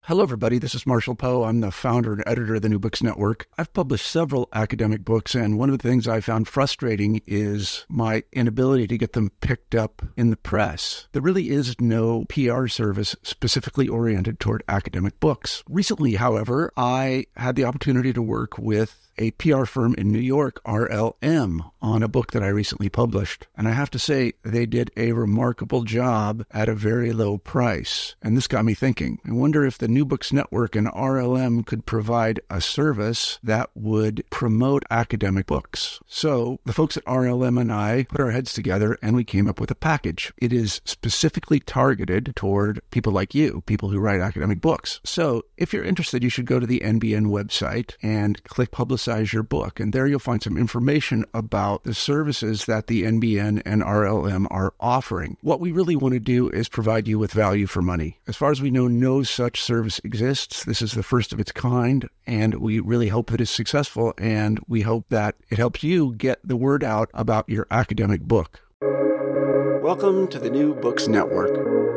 Hello, everybody. This is Marshall Poe. I'm the founder and editor of the New Books Network. I've published several academic books, and one of the things I found frustrating is my inability to get them picked up in the press. There really is no PR service specifically oriented toward academic books. Recently, however, I had the opportunity to work with a PR firm in New York, RLM, on a book that I recently published. And I have to say, they did a remarkable job at a very low price. And this got me thinking. I wonder if the New Books Network and RLM could provide a service that would promote academic books. So the folks at RLM and I put our heads together and we came up with a package. It is specifically targeted toward people like you, people who write academic books. So if you're interested, you should go to the NBN website and click Publicize Your Book. And there you'll find some information about the services that the NBN and RLM are offering. What we really want to do is provide you with value for money. As far as we know, no such service exists. This is the first of its kind, and we really hope that it's successful, and we hope that it helps you get the word out about your academic book. Welcome to the New Books Network.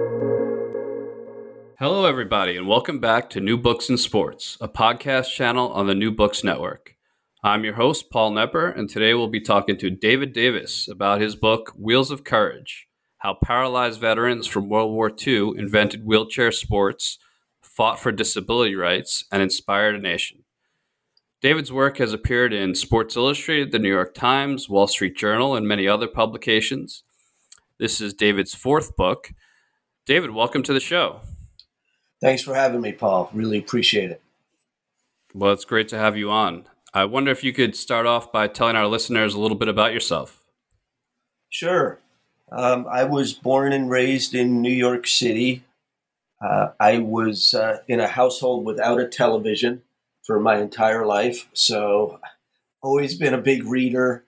Hello, everybody, and welcome back to New Books in Sports, a podcast channel on the New Books Network. I'm your host, Paul Nepper, and today we'll be talking to David Davis about his book, Wheels of Courage: How Paralyzed Veterans from World War II Invented Wheelchair Sports, Fought for Disability Rights, and Inspired a Nation. David's work has appeared in Sports Illustrated, The New York Times, Wall Street Journal, and many other publications. This is David's fourth book. David, welcome to the show. Thanks for having me, Paul. Really appreciate it. Well, it's great to have you on. I wonder if you could start off by telling our listeners a little bit about yourself. Sure. I was born and raised in New York City. I was in a household without a television for my entire life, so always been a big reader,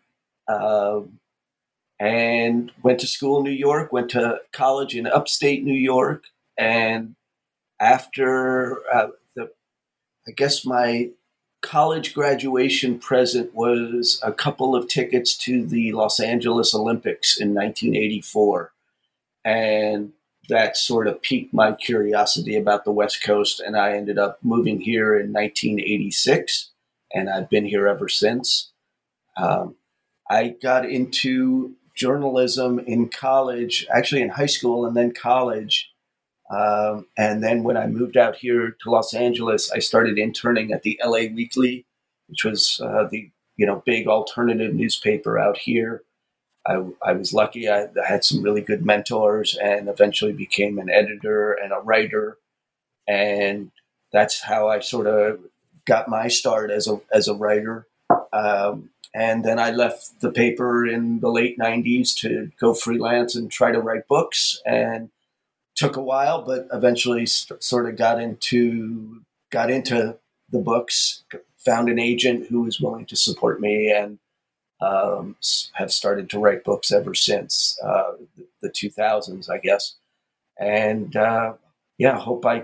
and went to school in New York, went to college in upstate New York, and after I guess my college graduation present was a couple of tickets to the Los Angeles Olympics in 1984. And that sort of piqued my curiosity about the West Coast. And I ended up moving here in 1986. And I've been here ever since. I got into journalism in college, actually in high school and then college. And then when I moved out here to Los Angeles, I started interning at the LA Weekly, which was the big alternative newspaper out here. I was lucky. I had some really good mentors and eventually became an editor and a writer. And that's how I sort of got my start as a writer. And then I left the paper in the late 90s to go freelance and try to write books, and took a while, but eventually sort of got into the books, found an agent who was willing to support me, and have started to write books ever since the 2000s, I guess. And hope I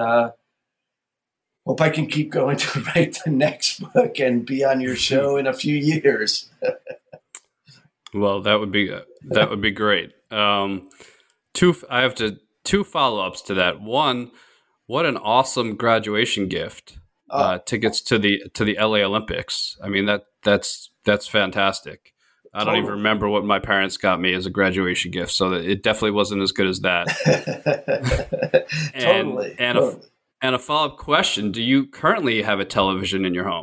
can keep going to write the next book and be on your show in a few years. Well, that would be great. I have two follow-ups to that. One, what an awesome graduation gift! Tickets to the LA Olympics. I mean, that's fantastic. I don't even remember what my parents got me as a graduation gift, so it definitely wasn't as good as that. Totally. And a follow-up question: do you currently have a television in your home?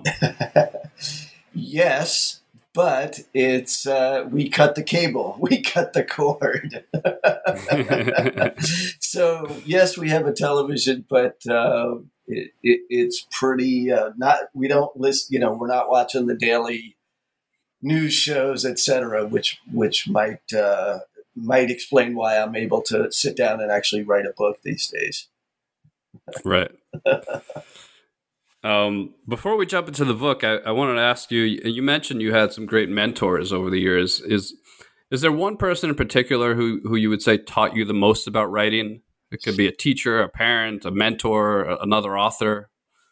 Yes. But it's we cut the cable, we cut the cord. So yes, we have a television, but it's pretty not. We don't listen. We're not watching the daily news shows, etc., which might explain why I'm able to sit down and actually write a book these days. Right. Before we jump into the book, I wanted to ask you, you mentioned you had some great mentors over the years. Is there one person in particular who you would say taught you the most about writing? It could be a teacher, a parent, a mentor, another author.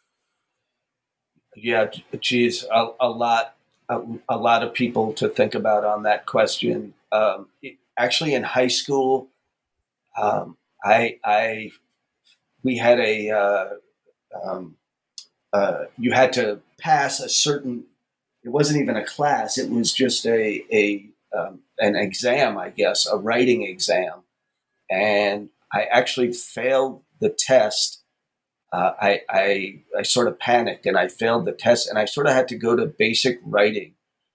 Yeah, geez, a lot of people to think about on that question. Actually, in high school, we had you had to pass a certain. It wasn't even a class; it was just an exam, I guess, a writing exam, and I actually failed the test. I sort of panicked and I failed the test, and I sort of had to go to basic writing.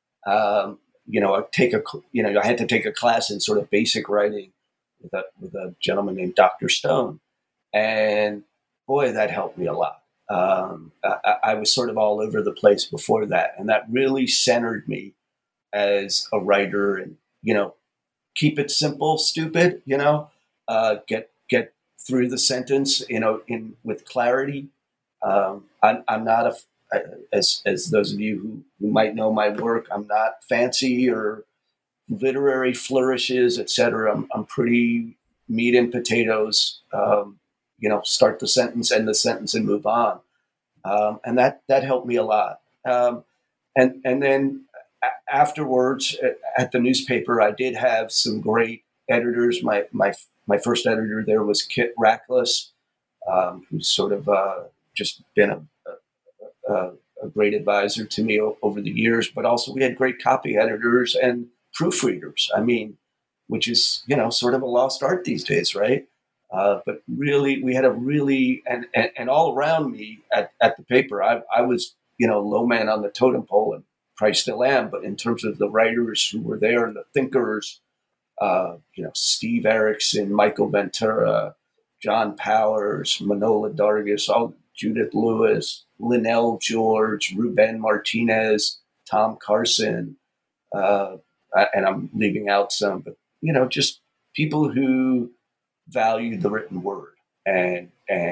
I had to take a class in sort of basic writing with a gentleman named Dr. Stone, and boy, that helped me a lot. I was sort of all over the place before that, and that really centered me as a writer. And keep it simple, stupid. Get through the sentence, in with clarity. I'm not as those of you who might know my work, I'm not fancy or literary flourishes, etc. I'm pretty meat and potatoes. Start the sentence, end the sentence, and move on. And that helped me a lot. And then afterwards at the newspaper, I did have some great editors. My first editor there was Kit Rackless, who's sort of just been a great advisor to me over the years. But also we had great copy editors and proofreaders. I mean, which is sort of a lost art these days, right? But really, we had and all around me at the paper, I was low man on the totem pole, and probably still am. But in terms of the writers who were there and the thinkers, Steve Erickson, Michael Ventura, John Powers, Manola Dargis, Judith Lewis, Linnell George, Ruben Martinez, Tom Carson, and I'm leaving out some, but just people who value the written word and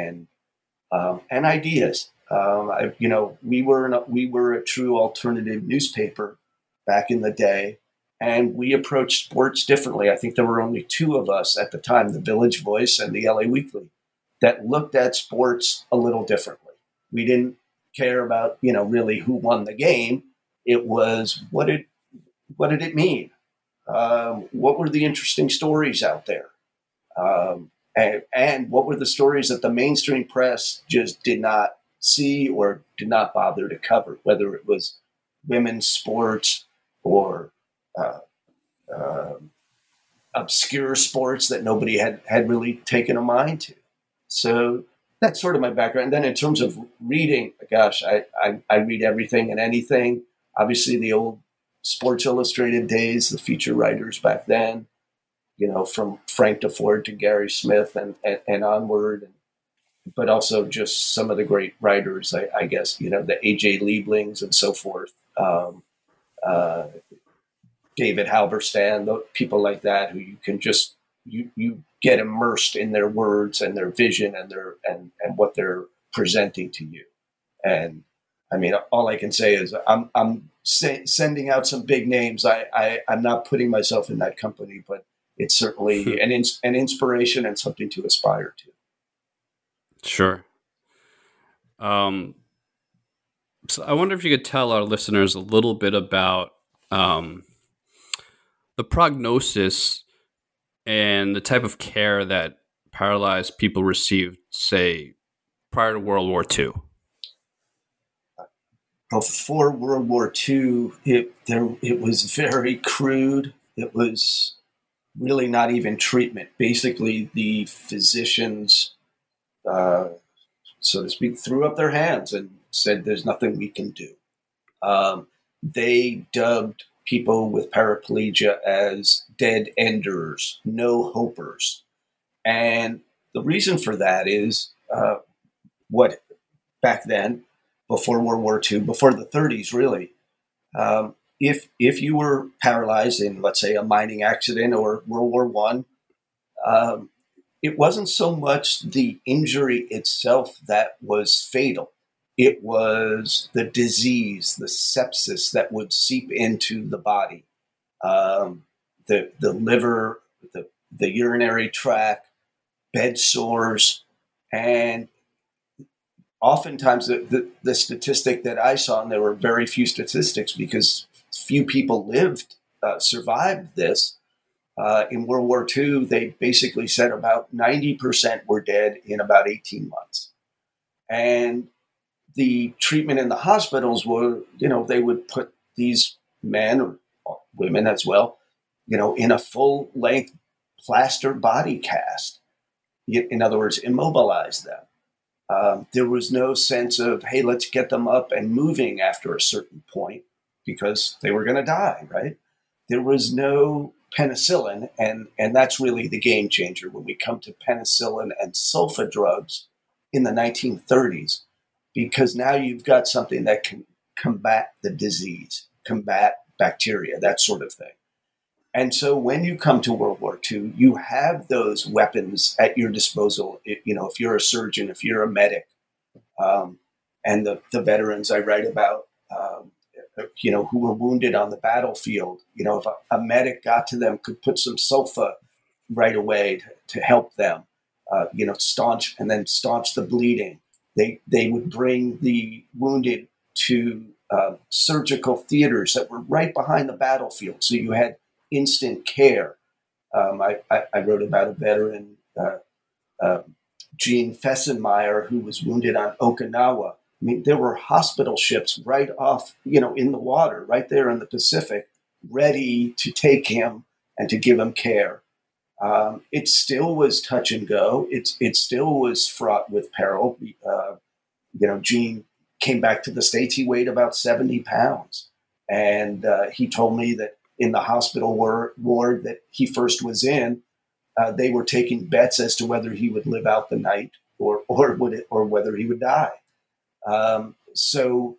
ideas. We were a true alternative newspaper back in the day, and we approached sports differently. I think there were only two of us at the time, the Village Voice and the LA Weekly, that looked at sports a little differently. We didn't care about really who won the game. It was what did it mean? What were the interesting stories out there? And what were the stories that the mainstream press just did not see or did not bother to cover, whether it was women's sports or obscure sports that nobody had really taken a mind to. So that's sort of my background. And then in terms of reading, gosh, I read everything and anything. Obviously, the old Sports Illustrated days, the feature writers back then, from Frank DeFord to Gary Smith and onward, but also just some of the great writers, I guess, the A.J. Lieblings and so forth, David Halberstam, people like that, who you can just, you get immersed in their words and their vision and and what they're presenting to you. And I mean, all I can say is I'm sending out some big names. I'm not putting myself in that company, but it's certainly an inspiration and something to aspire to. Sure. So I wonder if you could tell our listeners a little bit about the prognosis and the type of care that paralyzed people received, say, prior to World War II. Before World War II, it was very crude. It was really not even treatment. Basically, the physicians, so to speak, threw up their hands and said, "There's nothing we can do." They dubbed people with paraplegia as dead enders, no hopers. And the reason for that is what back then, before World War II, before the 30s, really, if you were paralyzed in, let's say, a mining accident or World War I, it wasn't so much the injury itself that was fatal. It was the disease, the sepsis that would seep into the body, the liver, the urinary tract, bed sores, and oftentimes the statistic that I saw, and there were very few statistics because few people survived this. In World War II, they basically said about 90% were dead in about 18 months. And the treatment in the hospitals were, they would put these men or women as well, in a full length plaster body cast. In other words, immobilize them. There was no sense of, hey, let's get them up and moving after a certain point because they were going to die, right? There was no penicillin, and that's really the game changer when we come to penicillin and sulfa drugs in the 1930s, because now you've got something that can combat the disease, combat bacteria, that sort of thing. And so when you come to World War II, you have those weapons at your disposal. If you're a surgeon, if you're a medic, and the veterans I write about, who were wounded on the battlefield, if a medic got to them, could put some sulfa right away to help them, staunch the bleeding. They would bring the wounded to surgical theaters that were right behind the battlefield. So you had instant care. I wrote about a veteran, Gene Fessenmeyer, who was wounded on Okinawa. I mean, there were hospital ships right off, in the water, right there in the Pacific, ready to take him and to give him care. It still was touch and go. It still was fraught with peril. Gene came back to the States. He weighed about 70 pounds. And he told me that in the hospital ward that he first was in, they were taking bets as to whether he would live out the night or whether he would die. So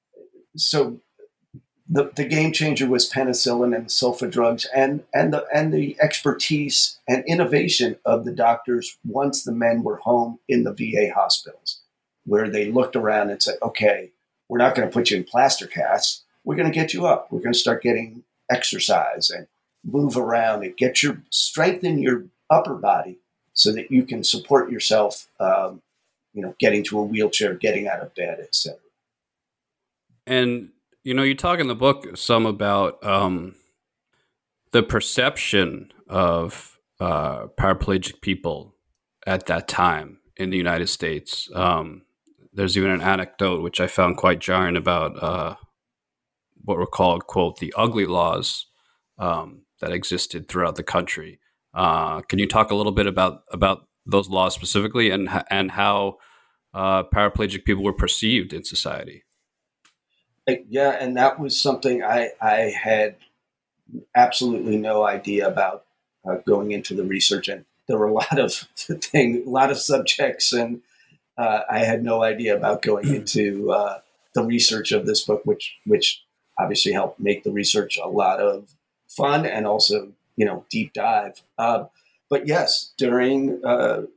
the game changer was penicillin and sulfa drugs, and the expertise and innovation of the doctors once the men were home in the VA hospitals, where they looked around and said, okay, we're not going to put you in plaster casts. We're going to get you up. We're going to start getting exercise and move around and strengthen your upper body so that you can support yourself, getting to a wheelchair, getting out of bed, etc. And, you talk in the book some about the perception of paraplegic people at that time in the United States. There's even an anecdote which I found quite jarring about what were called, quote, the ugly laws that existed throughout the country. Can you talk a little bit about those laws specifically and how paraplegic people were perceived in society? Yeah, and that was something I had absolutely no idea about going into the research. And there were a lot of subjects, and I had no idea about going into the research of this book, which obviously helped make the research a lot of fun and also, deep dive. But yes, during the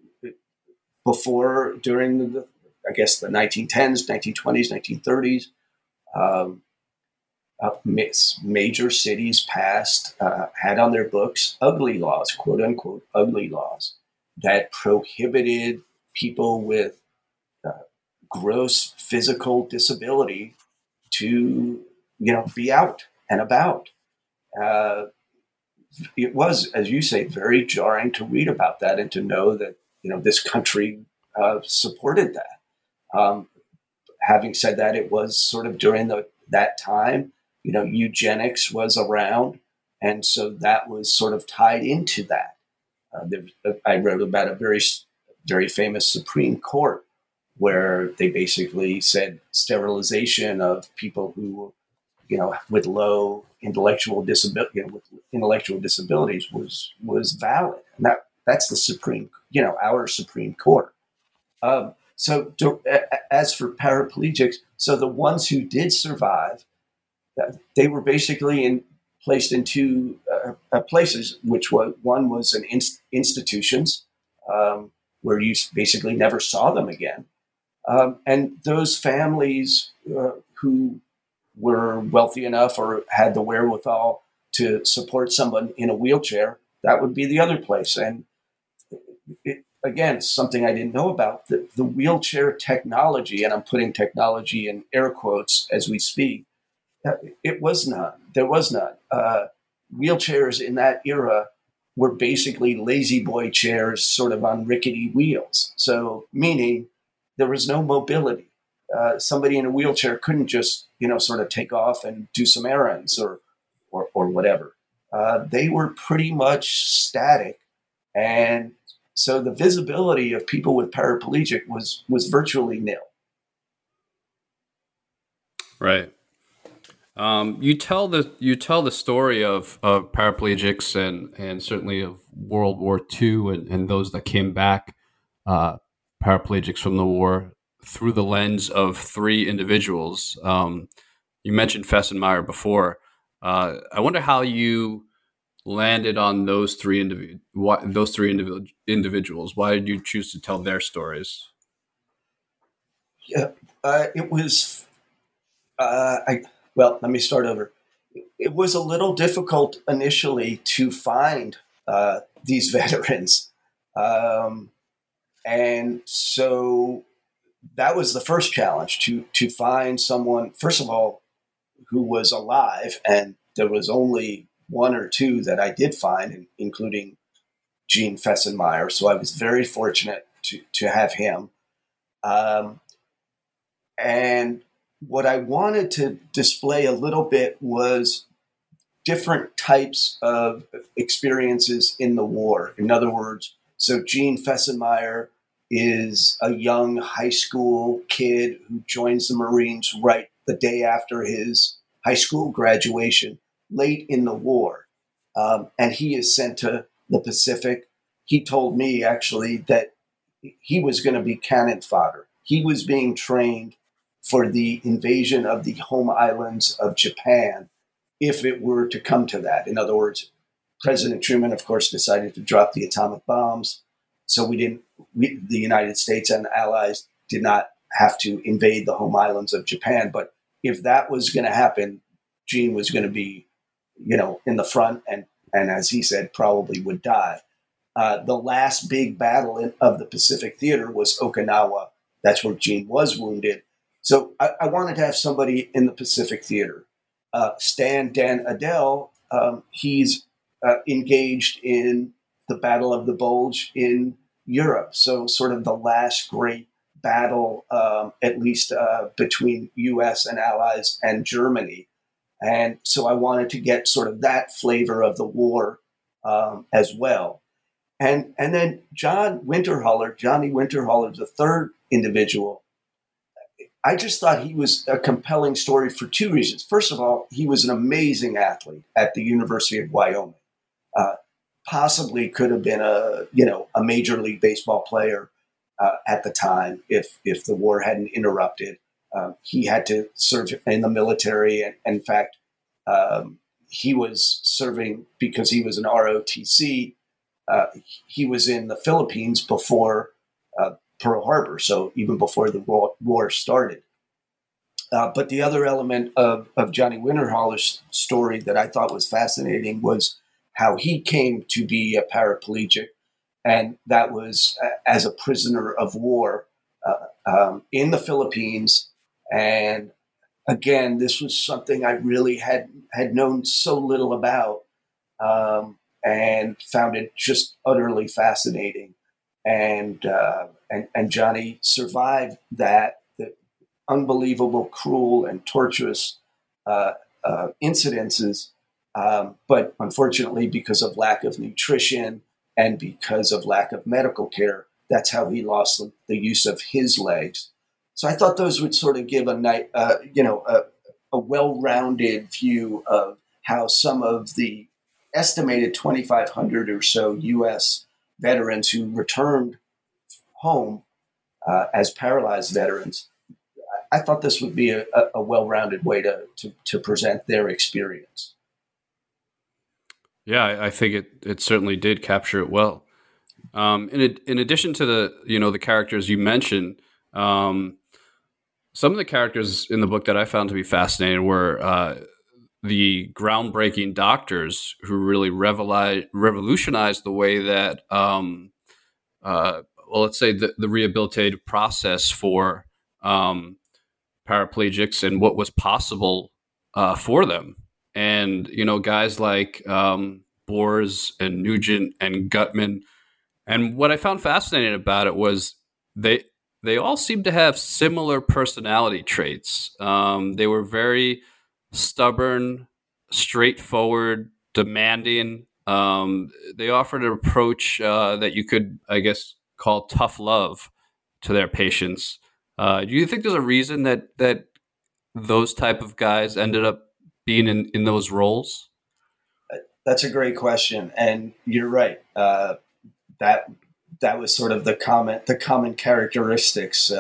1910s, 1920s, 1930s, major cities had on their books ugly laws, quote unquote, ugly laws that prohibited people with gross physical disability to, be out and about. It was, as you say, very jarring to read about that and to know that, this country supported that. Having said that, it was sort of during that time, eugenics was around. And so that was sort of tied into that. I wrote about a very, very famous Supreme Court where they basically said sterilization of people who, with low intellectual disability, with intellectual disabilities was valid. And that's the Supreme, our Supreme Court. So as for paraplegics, so the ones who did survive, they were basically placed in two places, which one was in institutions where you basically never saw them again. And those families who were wealthy enough or had the wherewithal to support someone in a wheelchair, that would be the other place. And again, something I didn't know about, the wheelchair technology, and I'm putting technology in air quotes as we speak, it was none. There was none. Wheelchairs in that era were basically lazy boy chairs sort of on rickety wheels. So meaning there was no mobility. Somebody in a wheelchair couldn't just, sort of take off and do some errands or whatever. They were pretty much static. And so the visibility of people with paraplegic was virtually nil. Right. You tell the story of paraplegics and certainly of World War II and those that came back paraplegics from the war through the lens of three individuals. You mentioned Fessenmeyer before. I wonder how you landed on those three individuals. Why did you choose to tell their stories? Yeah, it was. Let me start over. It was a little difficult initially to find these veterans, and so that was the first challenge to find someone, first of all, who was alive, and there was only one or two that I did find, including Gene Fessenmeyer. So I was very fortunate to have him. And what I wanted to display a little bit was different types of experiences in the war. In other words, so Gene Fessenmeyer is a young high school kid who joins the Marines right the day after his high school graduation, late in the war. And he is sent to the Pacific. He told me actually that he was going to be cannon fodder. He was being trained for the invasion of the home islands of Japan if it were to come to that. In other words, President Truman, of course, decided to drop the atomic bombs. So the United States and allies did not have to invade the home islands of Japan. But if that was going to happen, Gene was going to be, in the front and as he said, probably would die. The last big battle of the Pacific Theater was Okinawa. That's where Gene was wounded. So I wanted to have somebody in the Pacific Theater. Stan Dan Adel, he's engaged in the Battle of the Bulge in Europe. So sort of the last great battle, at least between U.S. and allies and Germany. And so I wanted to get sort of that flavor of the war as well. And then Johnny Winterholler, the third individual, I just thought he was a compelling story for two reasons. First of all, he was an amazing athlete at the University of Wyoming. Possibly could have been a Major League Baseball player at the time if the war hadn't interrupted. He had to serve in the military, and in fact, he was serving because he was an ROTC. He was in the Philippines before Pearl Harbor, so even before the war started. But the other element of Johnny Winterholler's story that I thought was fascinating was how he came to be a paraplegic, and that was as a prisoner of war in the Philippines. And again, this was something I really had known so little about, and found it just utterly fascinating. And Johnny survived the unbelievable, cruel, and torturous incidences. But unfortunately, because of lack of nutrition and because of lack of medical care, that's how he lost the use of his legs. So I thought those would sort of give a well-rounded view of how some of the estimated 2,500 or so U.S. veterans who returned home as paralyzed veterans. I thought this would be a well-rounded way to present their experience. Yeah, I think it certainly did capture it well. In addition to the characters you mentioned, some of the characters in the book that I found to be fascinating were the groundbreaking doctors who really revolutionized the way that, let's say the rehabilitative process for paraplegics and what was possible for them. And, guys like Bors and Nugent and Gutman. And what I found fascinating about it was they all seem to have similar personality traits. They were very stubborn, straightforward, demanding. They offered an approach that you could, I guess, call tough love to their patients. Do you think there's a reason that those type of guys ended up being in those roles? That's a great question, and you're right. That that was sort of the common characteristics: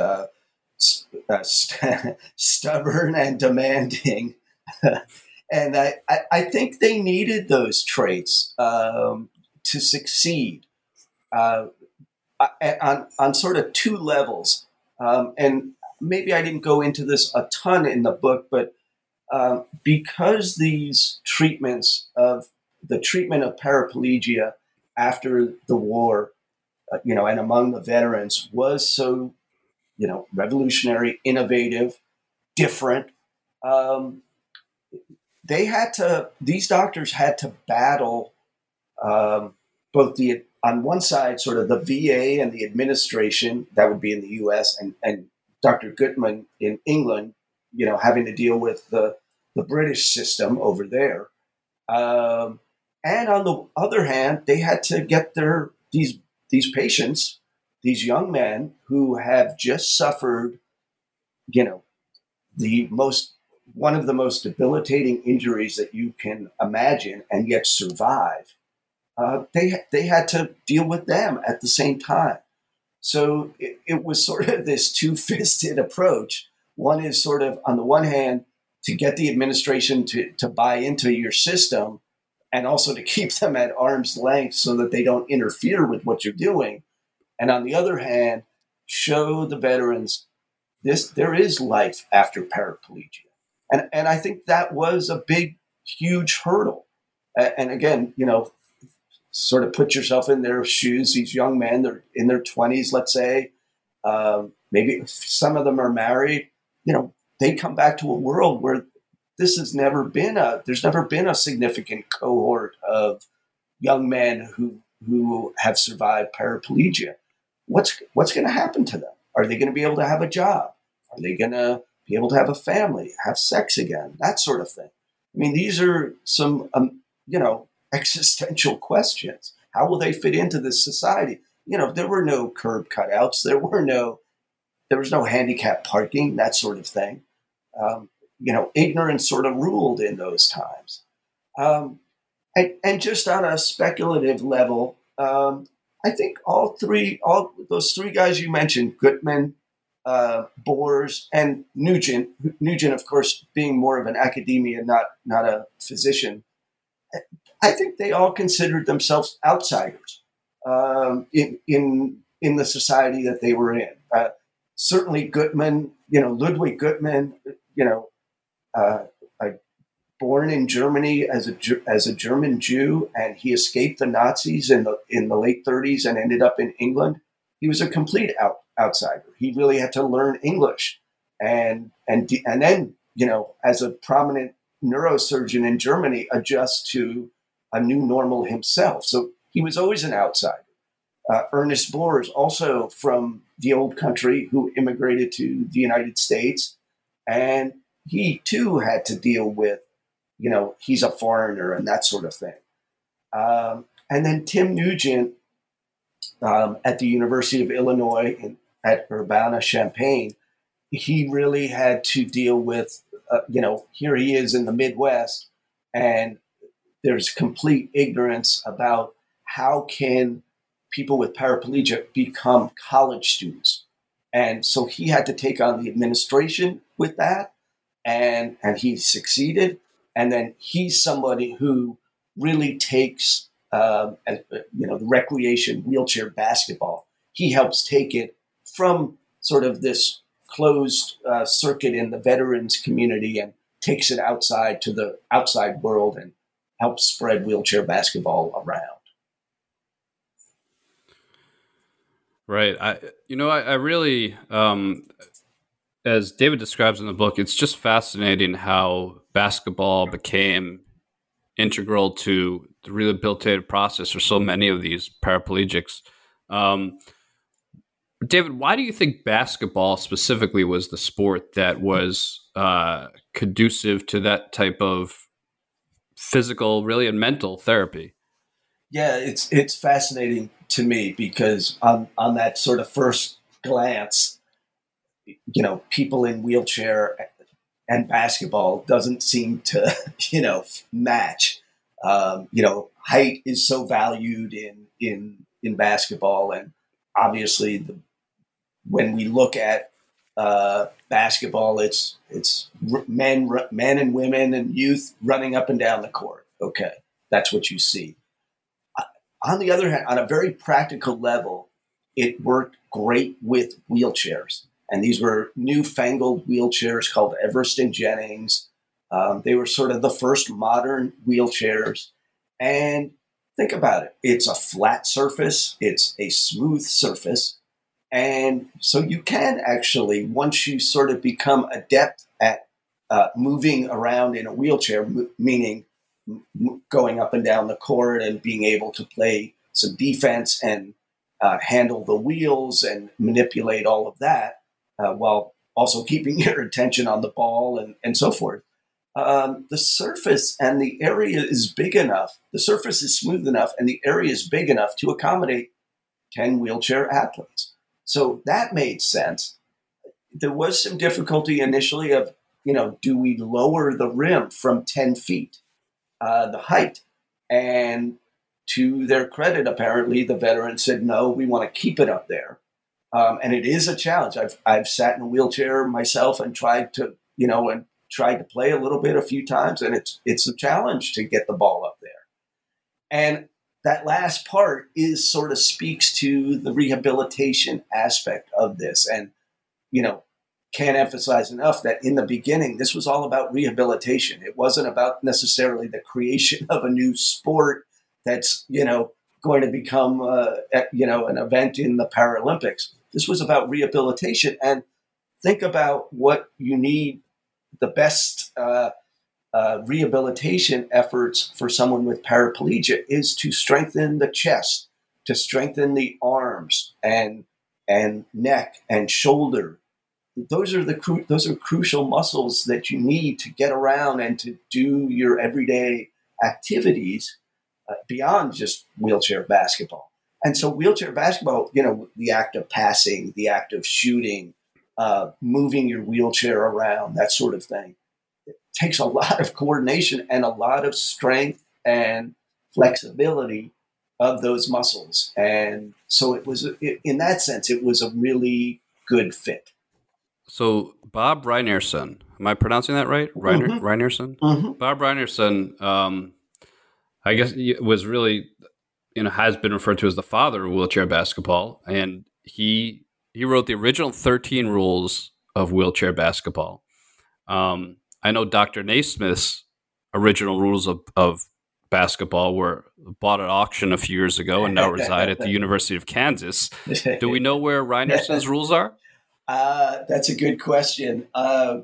stubborn and demanding. And I think they needed those traits to succeed on sort of two levels. And maybe I didn't go into this a ton in the book, but because these the treatment of paraplegia after the war, and among the veterans was so, revolutionary, innovative, different. These doctors had to battle both on one side, sort of the VA and the administration, that would be in the US, and Dr. Gutman in England, having to deal with the British system over there. And on the other hand, they had to get these patients, these young men who have just suffered, one of the most debilitating injuries that you can imagine, and yet survive. They had to deal with them at the same time. So it was sort of this two-fisted approach. One is sort of, on the one hand, to get the administration to buy into your system, and also to keep them at arm's length so that they don't interfere with what you're doing. And on the other hand, show the veterans there is life after paraplegia. And I think that was a big, huge hurdle. And again, sort of put yourself in their shoes. These young men, they're in their 20s, let's say. Maybe some of them are married. They come back to a world where there's never been a significant cohort of young men who have survived paraplegia. What's going to happen to them? Are they going to be able to have a job? Are they going to be able to have a family, have sex again? That sort of thing. I mean, these are some, existential questions. How will they fit into this society? There were no curb cutouts. There was no handicap parking, that sort of thing. Ignorance sort of ruled in those times. And just on a speculative level, I think all those three guys you mentioned, Gutman, Boers, and Nugent, of course, being more of an academia, not a physician, I think they all considered themselves outsiders in the society that they were in. Certainly Gutman, Ludwig Gutman, born in Germany as a German Jew, and he escaped the Nazis in the late 30s and ended up in England. He was a complete outsider. He really had to learn English, and then as a prominent neurosurgeon in Germany, adjust to a new normal himself. So he was always an outsider. Ernest Boers, also from the old country, who immigrated to the United States, and he too had to deal with, he's a foreigner and that sort of thing. And then Tim Nugent at the University of Illinois at Urbana-Champaign, he really had to deal with, here he is in the Midwest, and there's complete ignorance about how can people with paraplegia become college students. And so he had to take on the administration with that, and he succeeded. And then he's somebody who really takes, the recreation wheelchair basketball. He helps take it from sort of this closed circuit in the veterans community and takes it outside to the outside world and helps spread wheelchair basketball around. Right. I really, as David describes in the book, it's just fascinating how basketball became integral to the rehabilitative process for so many of these paraplegics. David, why do you think basketball specifically was the sport that was conducive to that type of physical, really, and mental therapy? Yeah, it's fascinating to me because on that sort of first glance, people in wheelchair and basketball doesn't seem to, match. Height is so valued in basketball, and obviously when we look at basketball, it's men and women and youth running up and down the court. Okay, that's what you see. On the other hand, on a very practical level, it worked great with wheelchairs. And these were newfangled wheelchairs called Everest and Jennings. They were sort of the first modern wheelchairs. And think about it. It's a flat surface. It's a smooth surface. And so you can actually, once you sort of become adept at moving around in a wheelchair, meaning going up and down the court and being able to play some defense and handle the wheels and manipulate all of that while also keeping your attention on the ball and so forth. The surface and the area is big enough. The surface is smooth enough and the area is big enough to accommodate 10 wheelchair athletes. So that made sense. There was some difficulty initially of, do we lower the rim from 10 feet? The height. And to their credit, apparently, the veterans said, no, we want to keep it up there. And it is a challenge. I've sat in a wheelchair myself and tried to play a little bit a few times. And it's a challenge to get the ball up there. And that last part sort of speaks to the rehabilitation aspect of this. And, can't emphasize enough that in the beginning, this was all about rehabilitation. It wasn't about necessarily the creation of a new sport that's, going to become, an event in the Paralympics. This was about rehabilitation. And think about what you need, the best rehabilitation efforts for someone with paraplegia is to strengthen the chest, to strengthen the arms and neck and shoulder. Those are crucial muscles that you need to get around and to do your everyday activities beyond just wheelchair basketball. And so wheelchair basketball, the act of passing, the act of shooting, moving your wheelchair around, that sort of thing, it takes a lot of coordination and a lot of strength and flexibility of those muscles. And so in that sense, it was a really good fit. So Bob Rynearson, am I pronouncing that right? Mm-hmm. Rynearson? Mm-hmm. Bob Rynearson, I guess he was really, has been referred to as the father of wheelchair basketball. And he wrote the original 13 rules of wheelchair basketball. I know Dr. Naismith's original rules of basketball were bought at auction a few years ago and now reside at the University of Kansas. Do we know where Rynearson's rules are? That's a good question. And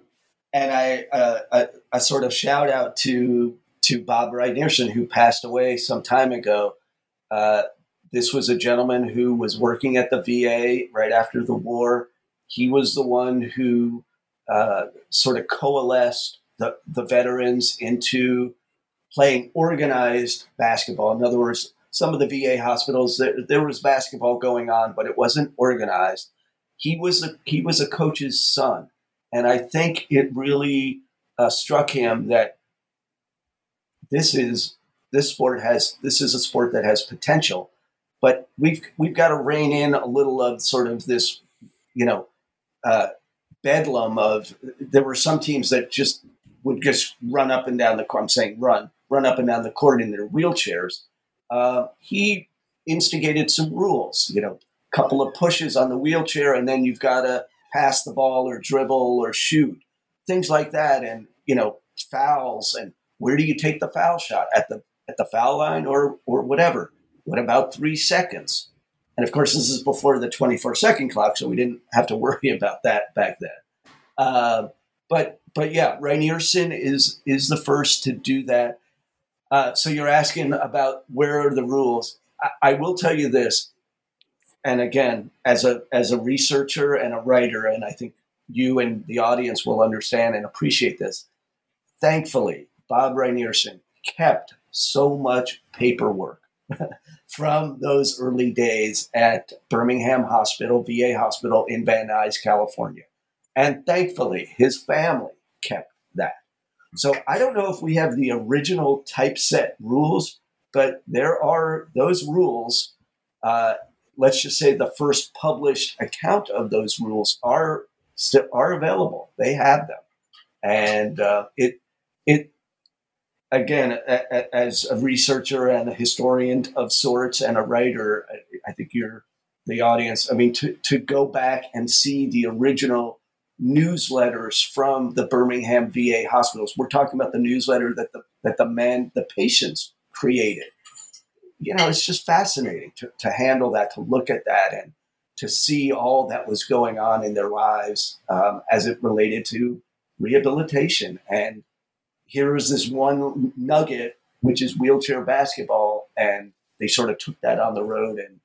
I sort of shout out to Bob Rynearson, who passed away some time ago. This was a gentleman who was working at the VA right after the war. He was the one who sort of coalesced the veterans into playing organized basketball. In other words, some of the VA hospitals, there was basketball going on, but it wasn't organized. He was a coach's son, and I think it really struck him that this is a sport that has potential, but we've got to rein in a little of sort of this, bedlam of. There were some teams that would just run up and down the court. I'm saying run up and down the court in their wheelchairs. He instigated some rules, couple of pushes on the wheelchair, and then you've got to pass the ball or dribble or shoot, things like that. And, fouls, and where do you take the foul shot, at the foul line or whatever? What about 3 seconds? And of course, this is before the 24-second clock, so we didn't have to worry about that back then. But yeah, Rynearson is the first to do that. So you're asking about where are the rules? I will tell you this. and again, as a researcher and a writer, and I think you and the audience will understand and appreciate this. Thankfully, Bob Reynearson kept so much paperwork from those early days at Birmingham Hospital, VA Hospital in Van Nuys, California. And thankfully, his family kept that. So I don't know if we have the original typeset rules, but there are those rules. Let's just say the first published account of those rules are available. They have them. And it again, as a researcher and a historian of sorts and a writer, I think the audience. I mean, to go back and see the original newsletters from the Birmingham VA hospitals. We're talking about the newsletter that the patients created. It's just fascinating to handle that, to look at that, and to see all that was going on in their lives as it related to rehabilitation. And here is this one nugget, which is wheelchair basketball, and they sort of took that on the road, and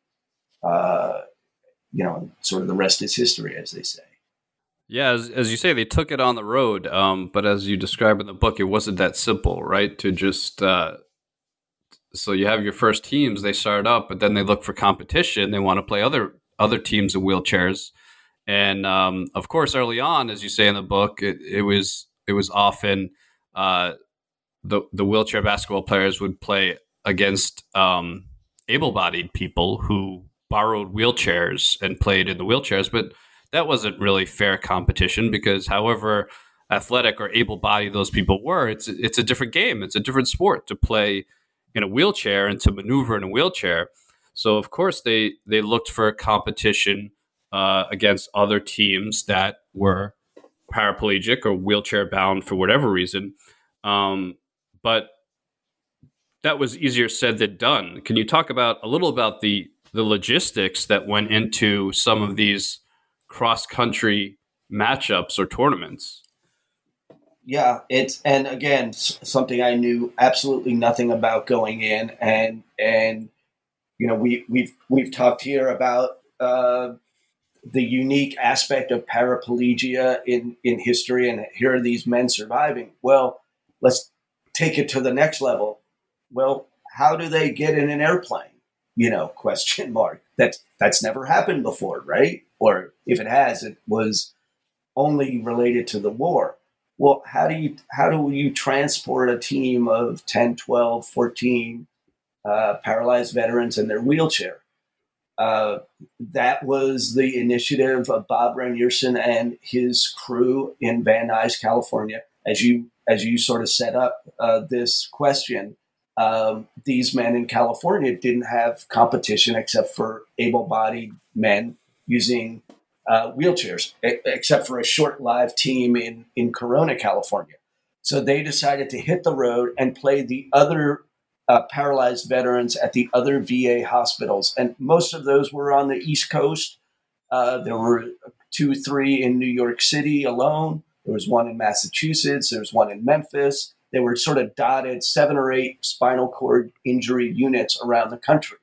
sort of the rest is history, as they say. Yeah, as you say, they took it on the road, but as you describe in the book, it wasn't that simple, right? To just so you have your first teams, they start up, but then they look for competition. They want to play other teams in wheelchairs, and of course, early on, as you say in the book, it was often the wheelchair basketball players would play against able-bodied people who borrowed wheelchairs and played in the wheelchairs, but that wasn't really fair competition because however athletic or able-bodied those people were, it's a different game. It's a different sport to play in a wheelchair and to maneuver in a wheelchair. So, of course, they looked for a competition against other teams that were paraplegic or wheelchair-bound for whatever reason. But that was easier said than done. Can you talk a little about the logistics that went into some of these cross-country matchups or tournaments? Yeah, and again, something I knew absolutely nothing about going in, and we've talked here about the unique aspect of paraplegia in history, and here are these men surviving. Well, let's take it to the next level. Well, how do they get in an airplane? Question mark. That's never happened before, right? Or if it has, it was only related to the war. Well, how do you transport a team of 10, 12, 14 paralyzed veterans in their wheelchair? That was the initiative of Bob Reynearson and his crew in Van Nuys, California. As you sort of set up this question, these men in California didn't have competition except for able-bodied men using wheelchairs, except for a short-lived team in Corona, California. So they decided to hit the road and play the other paralyzed veterans at the other VA hospitals. And most of those were on the East Coast. There were 2, 3 in New York City alone. There was one in Massachusetts. There was one in Memphis. They were sort of dotted 7 or 8 spinal cord injury units around the country.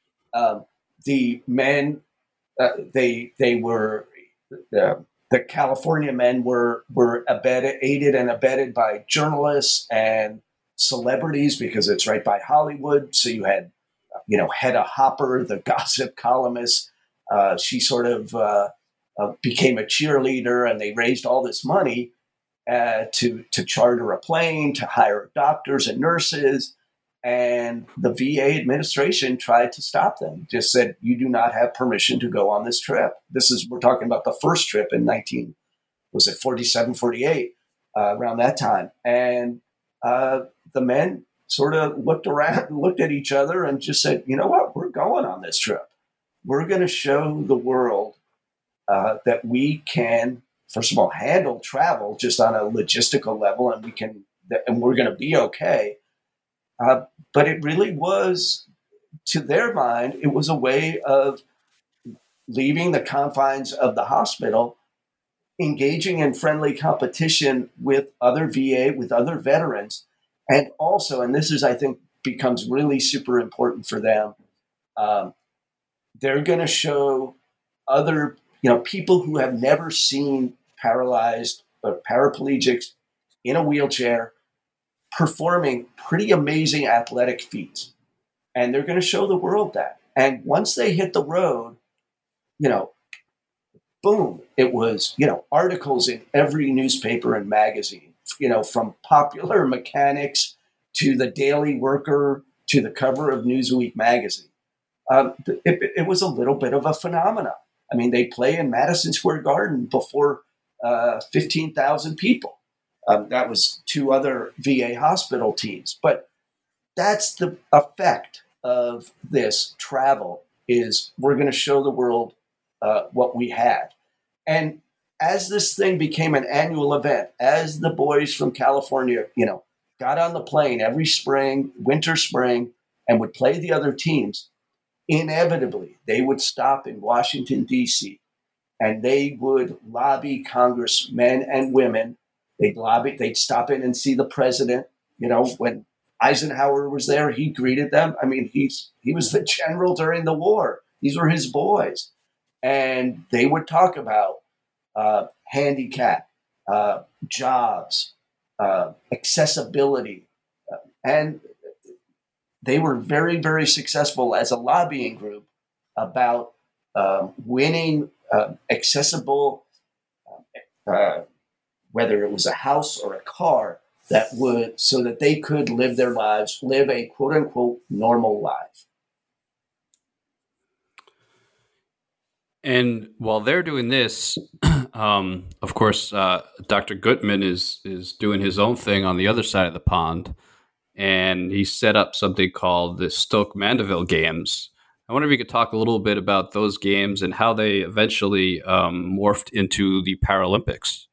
The men, they were the California men were aided and abetted by journalists and celebrities because it's right by Hollywood. So you had, Hedda Hopper, the gossip columnist. She sort of became a cheerleader, and they raised all this money to charter a plane, to hire doctors and nurses. And the VA administration tried to stop them, just said, you do not have permission to go on this trip. We're talking about the first trip in 47, 48, around that time. And the men sort of looked around, looked at each other and just said, you know what, we're going on this trip. We're going to show the world that we can, first of all, handle travel just on a logistical level, and we're going to be okay. But it really was, to their mind, it was a way of leaving the confines of the hospital, engaging in friendly competition with other VA, with other veterans, and also, and this is, I think, becomes really super important for them, they're going to show other, people who have never seen paralyzed or paraplegics in a wheelchair performing pretty amazing athletic feats. And they're going to show the world that. And once they hit the road, boom, it was, articles in every newspaper and magazine, from Popular Mechanics to the Daily Worker to the cover of Newsweek magazine. It was a little bit of a phenomenon. I mean, they play in Madison Square Garden before 15,000 people. That was 2 other VA hospital teams. But that's the effect of this travel, is we're going to show the world what we had. And as this thing became an annual event, as the boys from California, got on the plane every spring, winter, spring, and would play the other teams, inevitably they would stop in Washington, D.C., and they would lobby congressmen and women. They'd stop in and see the president. When Eisenhower was there, he greeted them. I mean, he was the general during the war. These were his boys. And they would talk about handicap, jobs, accessibility. And they were very, very successful as a lobbying group about winning accessible, whether it was a house or a car, so that they could live their lives, live a quote unquote normal life. And while they're doing this, of course, Dr. Gutman is doing his own thing on the other side of the pond, and he set up something called the Stoke Mandeville Games. I wonder if you could talk a little bit about those games and how they eventually morphed into the Paralympics.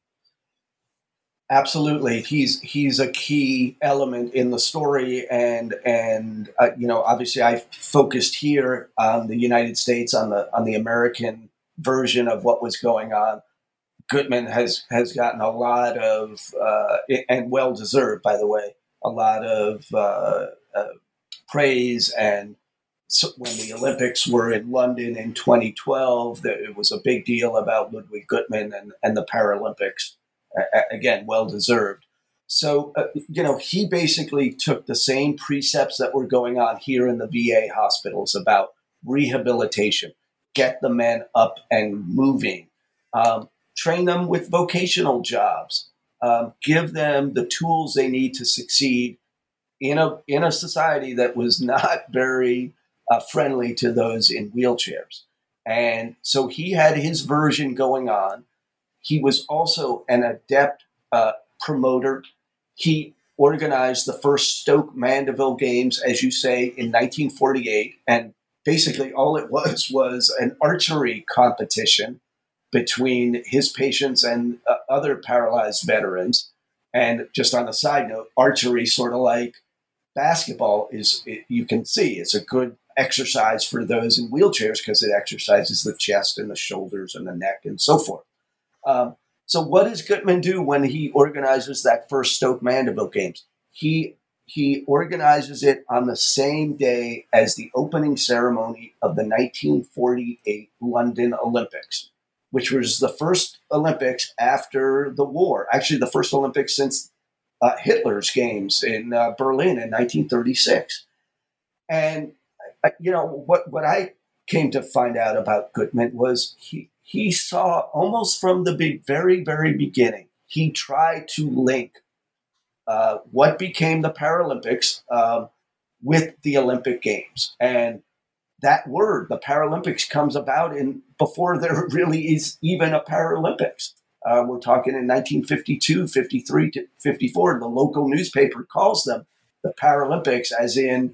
Absolutely, he's a key element in the story, and obviously I focused here on the United States, on the American version of what was going on. Gutman has gotten a lot of and well deserved, by the way, a lot of praise. And so when the Olympics were in London in 2012, it was a big deal about Ludwig Gutman and the Paralympics. Again, well deserved. So, he basically took the same precepts that were going on here in the VA hospitals about rehabilitation, get the men up and moving, train them with vocational jobs, give them the tools they need to succeed in a society that was not very friendly to those in wheelchairs. And so he had his version going on. He was also an adept promoter. He organized the first Stoke Mandeville Games, as you say, in 1948. And basically all it was an archery competition between his patients and other paralyzed veterans. And just on a side note, archery, sort of like basketball, you can see it's a good exercise for those in wheelchairs because it exercises the chest and the shoulders and the neck and so forth. So what does Gutman do when he organizes that first Stoke Mandeville Games? He organizes it on the same day as the opening ceremony of the 1948 London Olympics, which was the first Olympics after the war. Actually, the first Olympics since Hitler's games in Berlin in 1936. And, what I came to find out about Gutman was he saw almost from the very, very beginning, he tried to link what became the Paralympics with the Olympic Games. And that word, the Paralympics, comes about before there really is even a Paralympics. We're talking in 1952, 53 to 54. The local newspaper calls them the Paralympics, as in,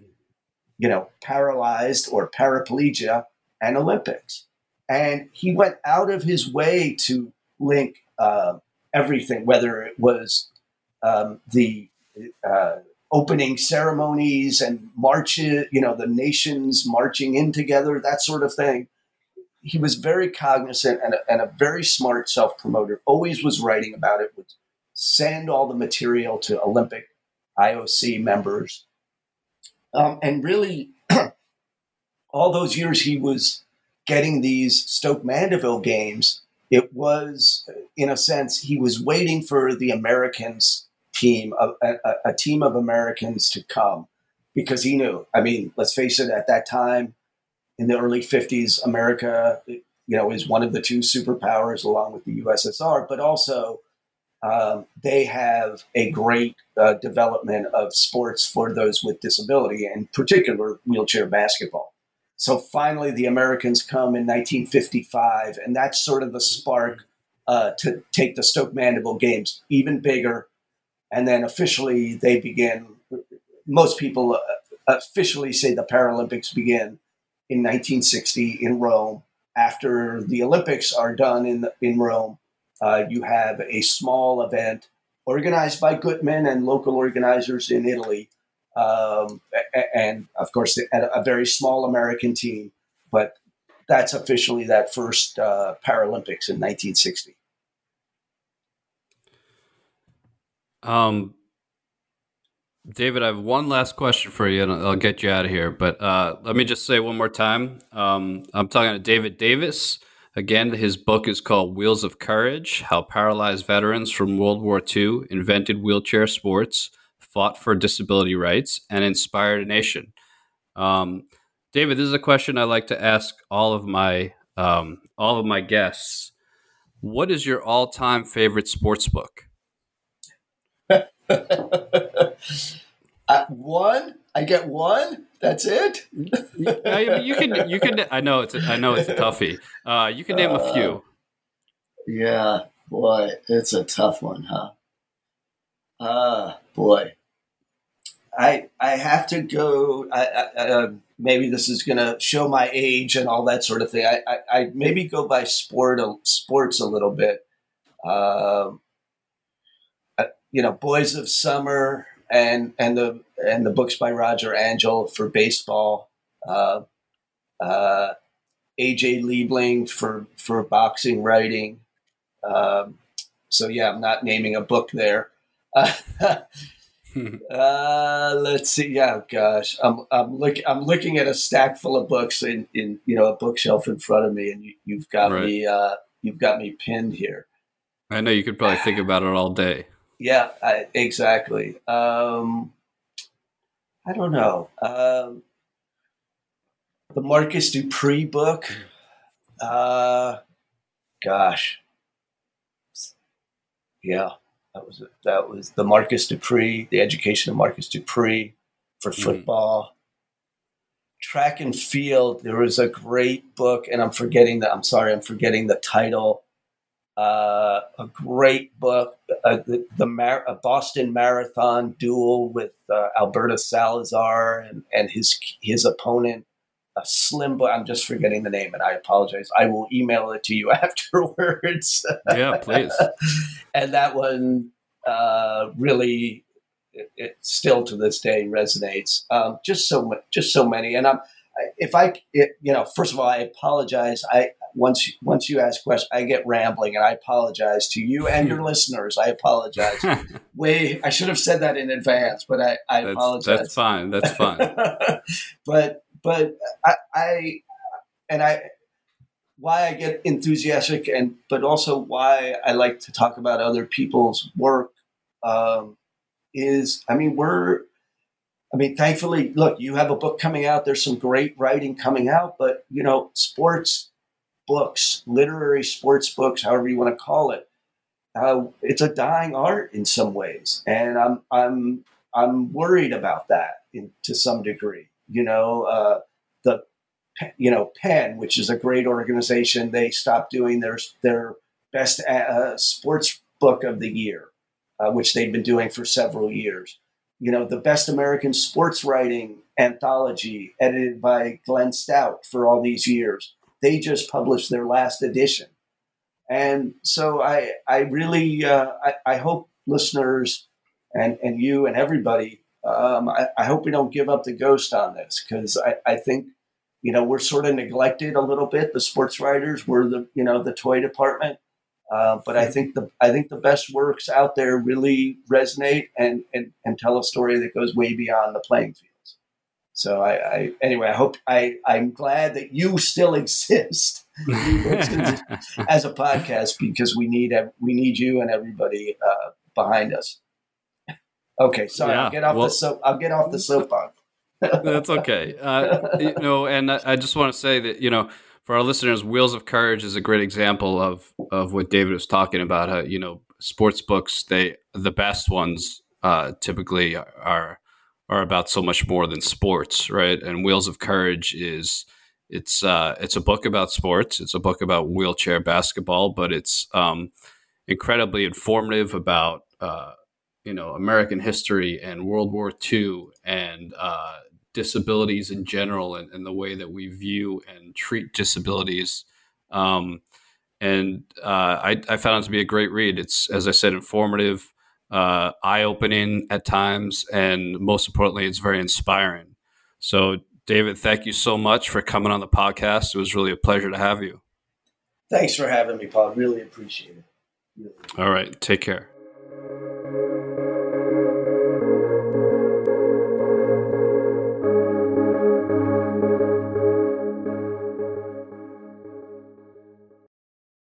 paralyzed or paraplegia and Olympics. And he went out of his way to link everything, whether it was the opening ceremonies and marches, the nations marching in together, that sort of thing. He was very cognizant and a very smart self-promoter, always was writing about it, would send all the material to Olympic IOC members. And really, all those years he was getting these Stoke Mandeville games, it was, in a sense, he was waiting for the Americans team, a team of Americans to come, because he knew. I mean, let's face it, at that time, in the early 50s, America, is one of the two superpowers along with the USSR, but also they have a great development of sports for those with disability, in particular wheelchair basketball. So finally, the Americans come in 1955, and that's sort of the spark to take the Stoke Mandeville games even bigger. And then officially they begin, most people officially say the Paralympics begin in 1960 in Rome. After the Olympics are done in Rome, you have a small event organized by Gutman and local organizers in Italy. And of course, a very small American team, but that's officially that first Paralympics in 1960. David, I have one last question for you, and I'll get you out of here. But let me just say one more time. I'm talking to David Davis. Again, his book is called Wheels of Courage: How Paralyzed Veterans from World War II Invented Wheelchair Sports, Fought for Disability Rights, and Inspired a Nation. David, this is a question I like to ask all of my guests. What is your all-time favorite sports book? One? I get one? That's it? You can. I know it's a toughie. You can name a few. Yeah, boy, it's a tough one, huh? Boy, I have to go. Maybe this is going to show my age and all that sort of thing. I maybe go by sports a little bit. Boys of Summer and the books by Roger Angell for baseball, A.J. Liebling for boxing writing. So yeah, I'm not naming a book there. Let's see. Yeah, gosh, I'm looking at a stack full of books in a bookshelf in front of me, and you've got me pinned here. I know you could probably think about it all day. Yeah, exactly. I don't know. The Marcus Dupree book. Gosh. Yeah, that was the Marcus Dupree, The Education of Marcus Dupree for football. Track and field. There was a great book, and I'm forgetting the title. A great book, the Boston Marathon duel with Alberto Salazar and his opponent, a slim book. I'm just forgetting the name, and I apologize. I will email it to you afterwards. Yeah, please. And that one really, it still to this day resonates. Just so many, and first of all, I apologize. Once you ask questions, I get rambling, and I apologize to you and your listeners. I apologize. I should have said that in advance, but I apologize. That's fine. That's fine. but why I get enthusiastic, but also why I like to talk about other people's work is, thankfully, look, you have a book coming out. There's some great writing coming out, but sports books, literary sports books, however you want to call it, it's a dying art in some ways, and I'm worried about that to some degree. Penn, which is a great organization, they stopped doing their best sports book of the year, which they've been doing for several years. The Best American Sports Writing anthology, edited by Glenn Stout for all these years. They just published their last edition. And so I really, I hope listeners and you and everybody, I hope we don't give up the ghost on this, because I think, we're sort of neglected a little bit. The sports writers, we're the toy department. But I think the best works out there really resonate and tell a story that goes way beyond the playing fields. So anyway, I'm glad that you still exist as a podcast, because we need you and everybody behind us. Okay, sorry, Yeah, I'll get off the soapbox. That's okay. And I just want to say that, for our listeners, Wheels of Courage is a great example of what David was talking about. How, sports books, the best ones typically are about so much more than sports, right? And Wheels of Courage it's a book about sports. It's a book about wheelchair basketball, but it's incredibly informative about American history and World War II and disabilities in general, and the way that we view and treat disabilities. I found it to be a great read. It's, as I said, informative, eye-opening at times, and most importantly, it's very inspiring. So, David, thank you so much for coming on the podcast. It was really a pleasure to have you. Thanks for having me, Paul. Really appreciate it. Really. All right. Take care.